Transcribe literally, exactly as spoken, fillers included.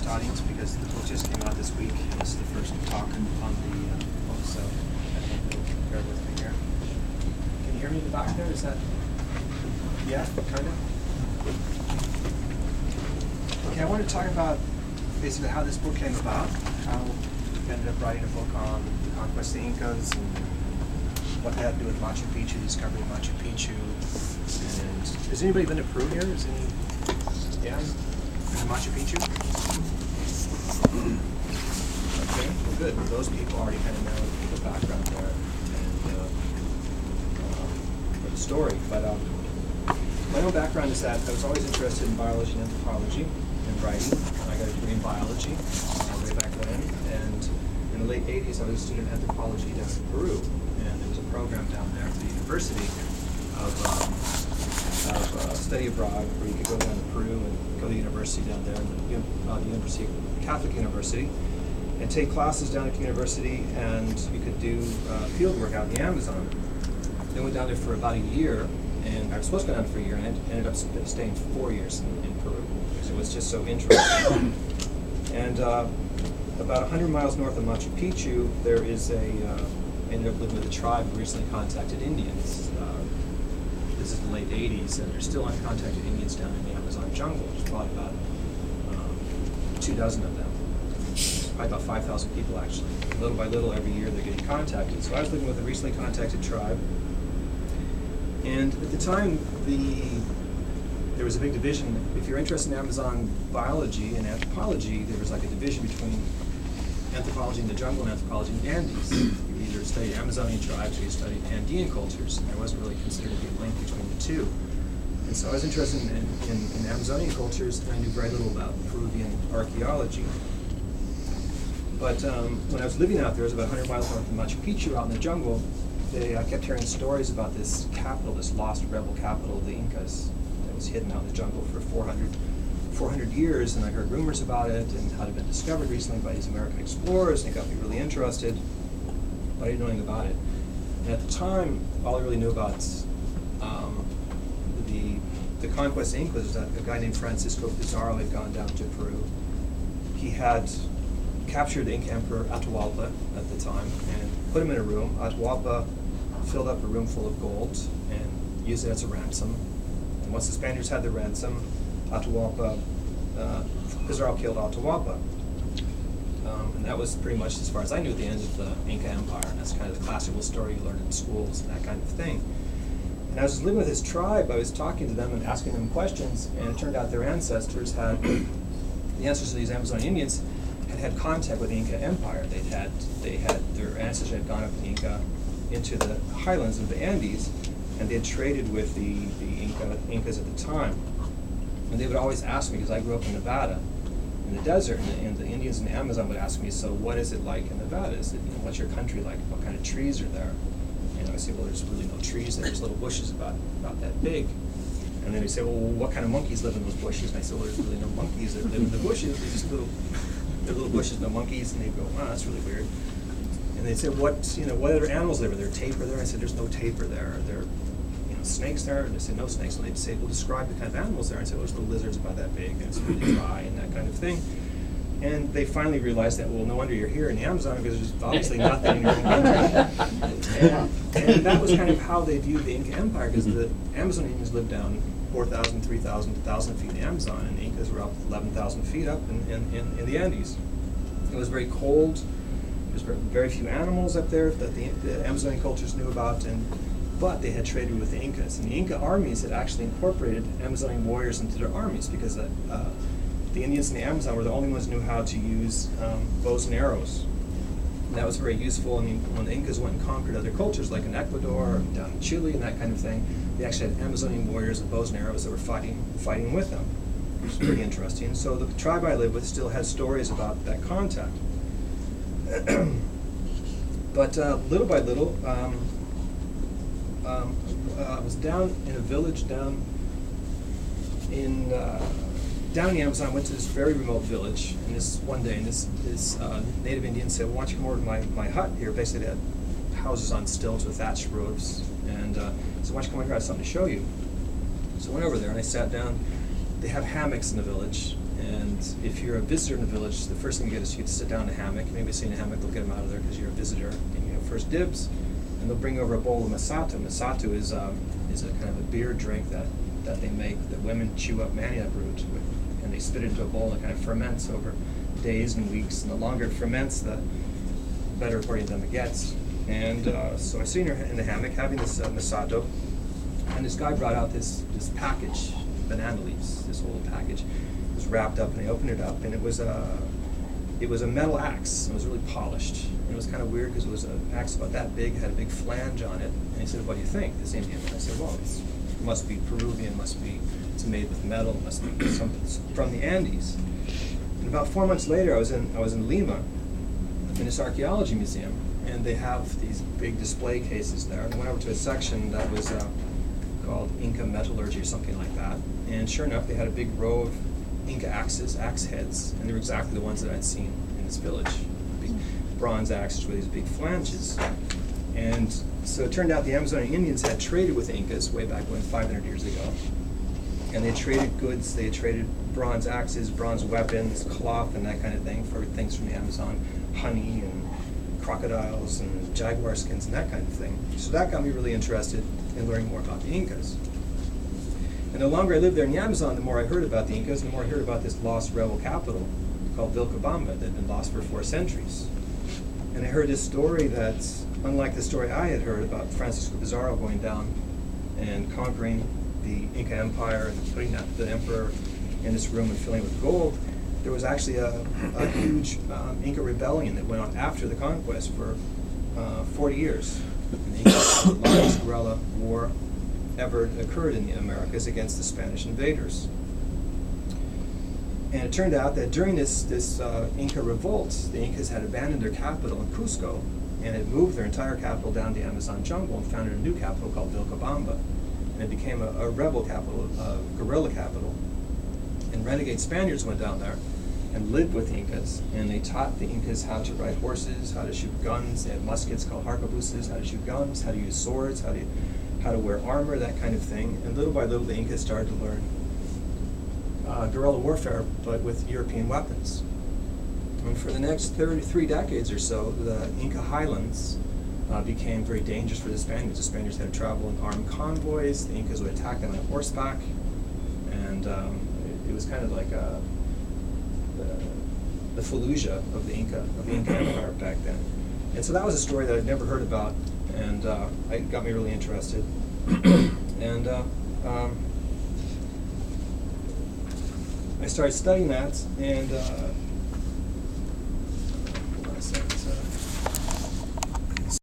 audience because the book just came out this week. This is the first talk on the uh, book, so I think you'll bear with me here. Can you hear me in the back there? Is that, yeah, kind of? Okay, I want to talk about basically how this book came about, how we ended up writing a book on the conquest of the Incas and what they had to do with Machu Picchu, the discovery of Machu Picchu. And has anybody been to Peru here? Is any, yeah, been to Machu Picchu? Okay, well good. Well, those people already kind of know the background there and uh, uh, for the story. But um, my own background is that I was always interested in biology and anthropology and writing. I got a degree in biology uh, way back when, and in the late eighties I was a student of anthropology down in Peru, and there was a program down there at the university of, um, of uh, study abroad where you could go down to Peru and go to the university down there, the, uh, the University, Catholic University, and take classes down at the university, and you could do uh, field work out in the Amazon. I went down there for about a year, and I was supposed to go down for a year, and I ended up staying four years in, in Peru. It was just so interesting. And uh, about one hundred miles north of Machu Picchu, there is a, uh, I ended up living with a tribe who recently contacted Indians. Uh, this is the late eighties, and there's still uncontacted Indians down in the Amazon jungle. There's probably about um, two dozen of them. Probably about five thousand people, actually. Little by little, every year, they're getting contacted. So I was living with a recently contacted tribe. And at the time, the there was a big division. If you're interested in Amazon biology and anthropology, there was like a division between anthropology in the jungle and anthropology in the Andes. You either studied Amazonian tribes or you studied Andean cultures, and there wasn't really considered to be a link between the two. And so I was interested in, in, in Amazonian cultures, and I knew very little about Peruvian archaeology. But um, when I was living out there, it was about one hundred miles north of Machu Picchu, out in the jungle, they uh, kept hearing stories about this capital, this lost rebel capital of the Incas that was hidden out in the jungle for four hundred years, and I heard rumors about it and how it had been discovered recently by these American explorers, and it got me really interested, but I didn't know anything about it. And at the time, all I really knew about um, the the conquest of Incas was that a guy named Francisco Pizarro had gone down to Peru. He had captured the Inca Emperor Atahualpa at the time and put him in a room. Atahualpa filled up a room full of gold and used it as a ransom. And once the Spaniards had the ransom, Atahualpa, uh, Pizarro killed Atahualpa. Um, and that was pretty much, as far as I knew, the end of the Inca Empire. And that's kind of the classical story you learn in schools and that kind of thing. And I was living with his tribe. I was talking to them and asking them questions, and it turned out their ancestors had, the ancestors of these Amazon Indians had had contact with the Inca Empire. They'd had, they had, their ancestors had gone up the Inca into the highlands of the Andes, and they had traded with the, the Inca, Incas at the time. And they would always ask me, because I grew up in Nevada, in the desert, and the, and the Indians in the Amazon would ask me, so what is it like in Nevada? Is it, you know, what's your country like? What kind of trees are there? And I would say, well, there's really no trees there. There's little bushes about, about that big. And then they say, well, what kind of monkeys live in those bushes? And I said, well, there's really no monkeys that live in the bushes. They're just little, they're little bushes, no monkeys. And they go, wow, that's really weird. And they said, what, you know, what other animals live there? Are there tapir there? I said, there's no tapir there. Are there, you know, snakes there? And they said, no snakes. And they'd say, well, describe the kind of animals there. I said, well, there's little lizards about that big, and it's really dry, and that kind of thing. And they finally realized that, well, no wonder you're here in the Amazon, because there's obviously nothing in your own country. And, and that was kind of how they viewed the Inca Empire, because the Amazon Indians lived down four thousand, three thousand, one thousand feet in the Amazon, and the Incas were up eleven thousand feet up in, in, in, in the Andes. It was very cold. There's very, very few animals up there that the, the Amazonian cultures knew about, and but they had traded with the Incas. And the Inca armies had actually incorporated Amazonian warriors into their armies, because the, uh, the Indians in the Amazon were the only ones who knew how to use um, bows and arrows. And that was very useful. I mean, when the Incas went and conquered other cultures, like in Ecuador, or down in Chile, and that kind of thing, they actually had Amazonian warriors with bows and arrows that were fighting, fighting with them, which is pretty interesting. So the tribe I live with still has stories about that contact. But uh, little by little, um, um, uh, I was down in a village down in uh, down in the Amazon. I went to this very remote village, and this one day, and this this uh, native Indian said, well, "Why don't you come over to my, my hut here?" Basically, they had houses on stilts with thatched roofs, and uh, so why don't you come over here? I have something to show you. So I went over there and I sat down. They have hammocks in the village, And if you're a visitor in the village, the first thing you get is you get to sit down in a hammock. Maybe sit in a hammock, they'll get them out of there because you're a visitor, and you have first dibs. And they'll bring over a bowl of masato. Masato is um, is a kind of a beer drink that, that they make that women chew up manioc root with, and they spit it into a bowl and it kind of ferments over days and weeks. And the longer it ferments, the better according to them it gets. And uh, so I sit in, in the hammock having this uh, masato, and this guy brought out this this package, banana leaves, this old package. It was wrapped up, and I opened it up, and it was a it was a metal axe. It was really polished. And it was kind of weird because it was an axe about that big, had a big flange on it. And he said, "What do you think, this Indian?" And I said, "Well, it's, it must be Peruvian, must be it's made with metal, must be something from the Andes." And about four months later, I was in I was in Lima, in this archaeology museum, and they have these big display cases there. And I went over to a section that was uh, called Inca metallurgy or something like that. And sure enough, they had a big row of Inca axes, axe heads, and they were exactly the ones that I'd seen in this village. Big bronze axes with these big flanges. And so it turned out the Amazonian Indians had traded with Incas way back when, five hundred years ago. And they traded goods, they traded bronze axes, bronze weapons, cloth, and that kind of thing for things from the Amazon, honey and crocodiles and jaguar skins and that kind of thing. So that got me really interested in learning more about the Incas. And the longer I lived there in the Amazon, the more I heard about the Incas, and the more I heard about this lost rebel capital called Vilcabamba that had been lost for four centuries. And I heard this story that, unlike the story I had heard about Francisco Pizarro going down and conquering the Inca Empire and putting that, the emperor in this room and filling it with gold, there was actually a, a huge um, Inca rebellion that went on after the conquest for uh, forty years. And the Incas had the largest guerrilla war ever occurred in the Americas against the Spanish invaders. And it turned out that during this, this uh, Inca revolt, the Incas had abandoned their capital in Cusco and had moved their entire capital down the Amazon jungle and founded a new capital called Vilcabamba. And it became a, a rebel capital, a guerrilla capital. And renegade Spaniards went down there and lived with the Incas, and they taught the Incas how to ride horses, how to shoot guns. They had muskets called arquebuses, how to shoot guns, how to use swords, how to how to wear armor, that kind of thing. And little by little, the Incas started to learn uh, guerrilla warfare, but with European weapons. And for the next thirty-three decades or so, the Inca highlands uh, became very dangerous for the Spaniards. The Spaniards had to travel in armed convoys. The Incas would attack them on horseback, and um, it, it was kind of like a, the, the Fallujah of the Inca of the Inca Empire back then. And so that was a story that I'd never heard about, and uh, it got me really interested. and uh, um, I started studying that, and uh,